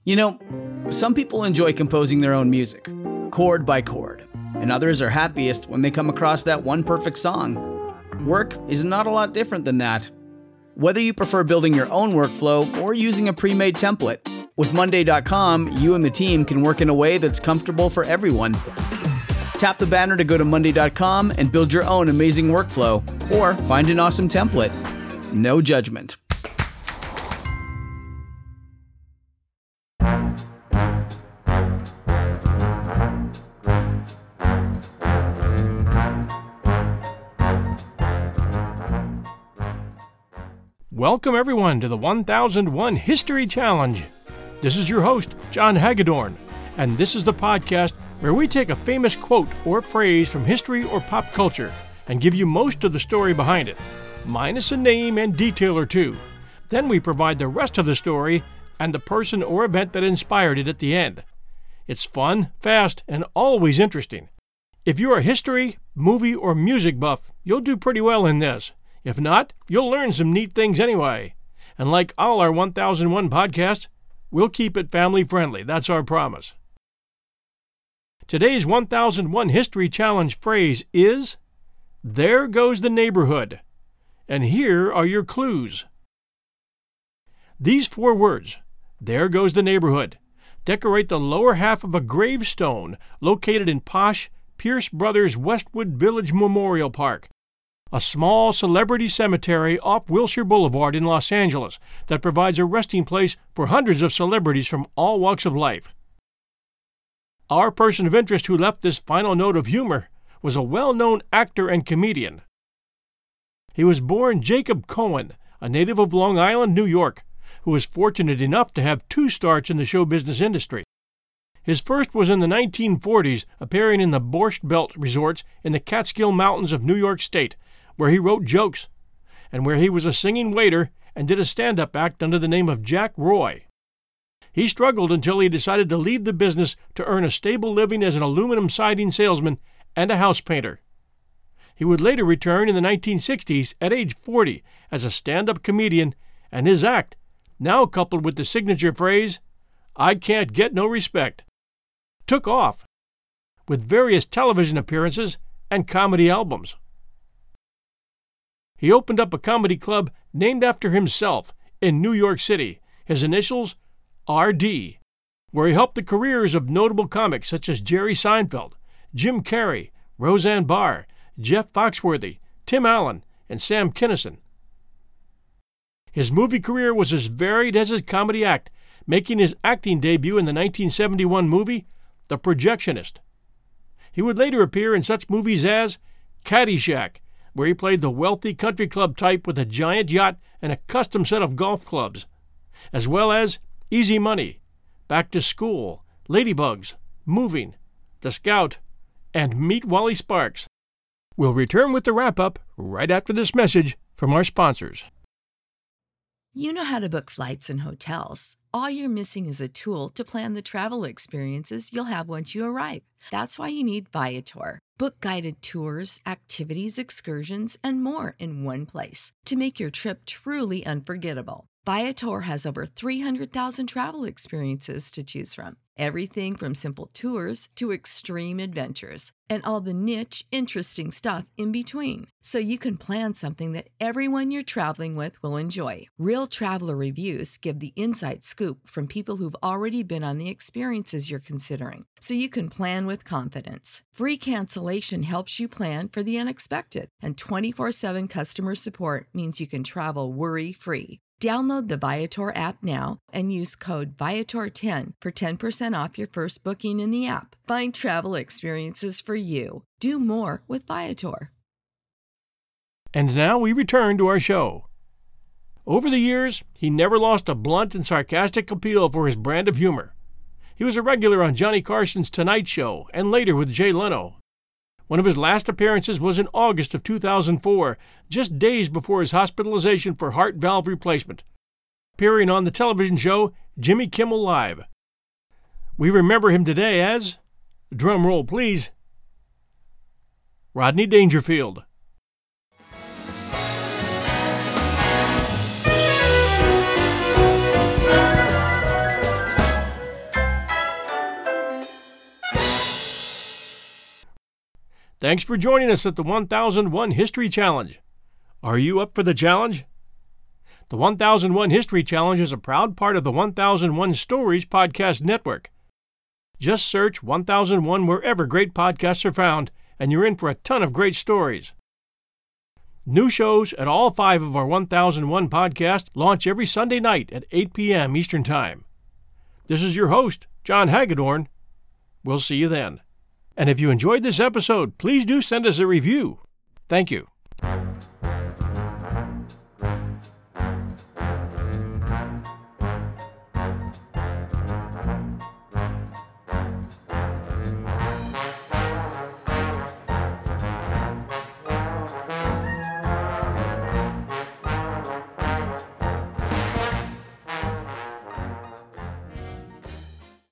You know, some people enjoy composing their own music, chord by chord, and others are happiest when they come across that one perfect song. Work is not a lot different than that. Whether you prefer building your own workflow or using a pre-made template, with Monday.com, you and the team can work in a way that's comfortable for everyone. Tap the banner to go to Monday.com and build your own amazing workflow, or find an awesome template. No judgment. Welcome everyone to the 1001 History Challenge. This is your host, John Hagedorn, and this is the podcast where we take a famous quote or phrase from history or pop culture and give you most of the story behind it, minus a name and detail or two. Then we provide the rest of the story and the person or event that inspired it at the end. It's fun, fast, and always interesting. If you're a history, movie, or music buff, you'll do pretty well in this. If not, you'll learn some neat things anyway. And like all our 1001 podcasts, we'll keep it family friendly. That's our promise. Today's 1001 History Challenge phrase is, "There goes the neighborhood." And here are your clues. These 4 words, "there goes the neighborhood," decorate the lower half of a gravestone located in posh Pierce Brothers Westwood Village Memorial Park, a small celebrity cemetery off Wilshire Boulevard in Los Angeles that provides a resting place for hundreds of celebrities from all walks of life. Our person of interest who left this final note of humor was a well-known actor and comedian. He was born Jacob Cohen, a native of Long Island, New York, who was fortunate enough to have 2 starts in the show business industry. His first was in the 1940s, appearing in the Borscht Belt resorts in the Catskill Mountains of New York State, where he wrote jokes, and where he was a singing waiter and did a stand-up act under the name of Jack Roy. He struggled until he decided to leave the business to earn a stable living as an aluminum siding salesman and a house painter. He would later return in the 1960s at age 40 as a stand-up comedian, and his act, now coupled with the signature phrase, "I can't get no respect," took off, with various television appearances and comedy albums. He opened up a comedy club named after himself in New York City, his initials RD, where he helped the careers of notable comics such as Jerry Seinfeld, Jim Carrey, Roseanne Barr, Jeff Foxworthy, Tim Allen, and Sam Kinison. His movie career was as varied as his comedy act, making his acting debut in the 1971 movie The Projectionist. He would later appear in such movies as Caddyshack, where he played the wealthy country club type with a giant yacht and a custom set of golf clubs, as well as Easy Money, Back to School, Ladybugs, Moving, The Scout, and Meet Wally Sparks. We'll return with the wrap-up right after this message from our sponsors. You know how to book flights and hotels. All you're missing is a tool to plan the travel experiences you'll have once you arrive. That's why you need Viator. Book guided tours, activities, excursions, and more in one place to make your trip truly unforgettable. Viator has over 300,000 travel experiences to choose from. Everything from simple tours to extreme adventures and all the niche, interesting stuff in between. So you can plan something that everyone you're traveling with will enjoy. Real traveler reviews give the inside scoop from people who've already been on the experiences you're considering. So you can plan with confidence. Free cancellation helps you plan for the unexpected. And 24/7 customer support means you can travel worry-free. Download the Viator app now and use code Viator10 for 10% off your first booking in the app. Find travel experiences for you. Do more with Viator. And now we return to our show. Over the years, he never lost a blunt and sarcastic appeal for his brand of humor. He was a regular on Johnny Carson's Tonight Show and later with Jay Leno. One of his last appearances was in August of 2004, just days before his hospitalization for heart valve replacement, appearing on the television show Jimmy Kimmel Live. We remember him today as, drum roll please, Rodney Dangerfield. Thanks for joining us at the 1001 History Challenge. Are you up for the challenge? The 1001 History Challenge is a proud part of the 1001 Stories podcast network. Just search 1001 wherever great podcasts are found, and you're in for a ton of great stories. New shows at all 5 of our 1001 podcasts launch every Sunday night at 8 p.m. Eastern Time. This is your host, John Hagedorn. We'll see you then. And if you enjoyed this episode, please do send us a review. Thank you.